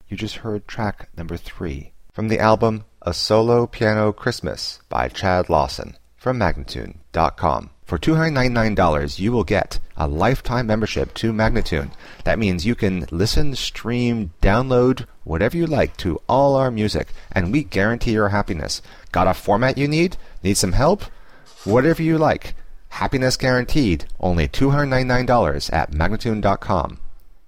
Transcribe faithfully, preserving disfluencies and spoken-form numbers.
You just heard track number three from the album A Solo Piano Christmas by Chad Lawson from Magnatune dot com. For two hundred ninety-nine dollars, you will get a lifetime membership to Magnatune. That means you can listen, stream, download, whatever you like to all our music, and we guarantee your happiness. Got a format you need? Need some help? Whatever you like. Happiness guaranteed. Only two hundred ninety-nine dollars at Magnatune dot com.